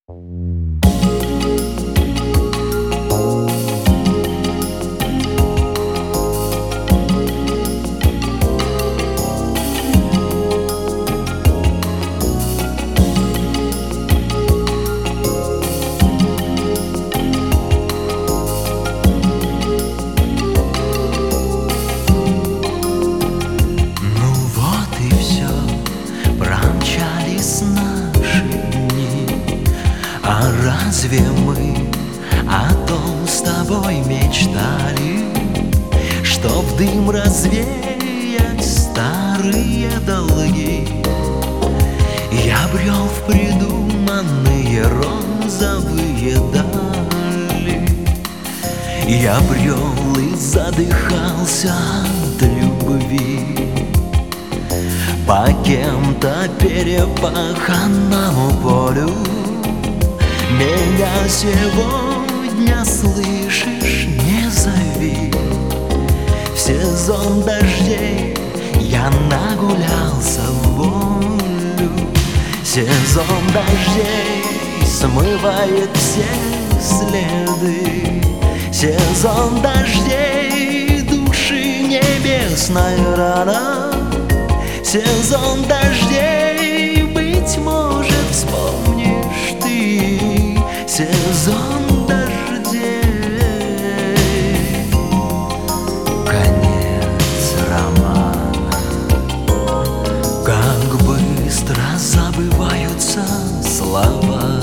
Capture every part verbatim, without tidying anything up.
А разве мы о том с тобой мечтали, чтоб дым развеять старые долги? Я брел в придуманные розовые дали, я брел и задыхался от любви по кем-то перепаханному полю. Меня сегодня, слышишь, не зови. В сезон дождей я нагулялся в волю. Сезон дождей смывает все следы. Сезон дождей души небесной рана. Сезон дождей, быть может, вспомнишь ты сезон дождей. Конец романа. Как быстро забываются слова,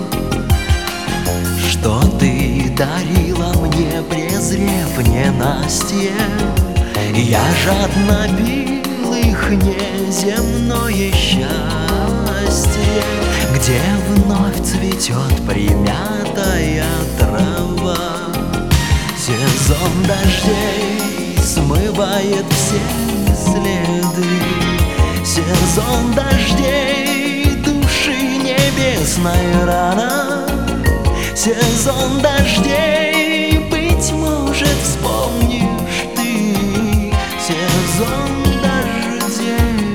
что ты дарила мне, презрев ненастье. Я жадно пил их неземное счастье, где вновь цветет примятая трава. Сезон дождей смывает все следы. Сезон дождей души небесной рана. Сезон дождей, быть может, вспомнишь ты сезон дождей.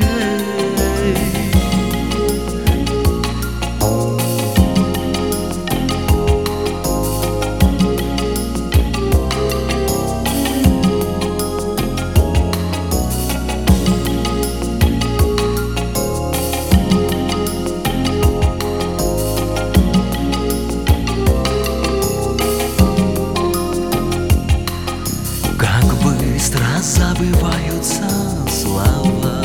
Забываются слова,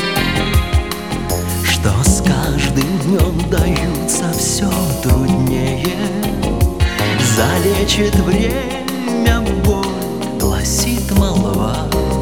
что с каждым днем даются все труднее. Залечит время боль, гласит молва.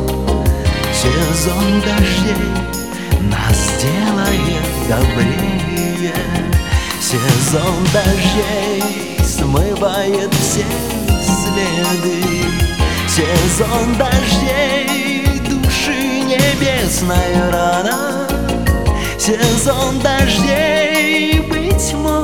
Сезон дождей нас сделает добрее. Сезон дождей смывает все следы. Сезон дождей души небесной рана. Сезон дождей, быть может,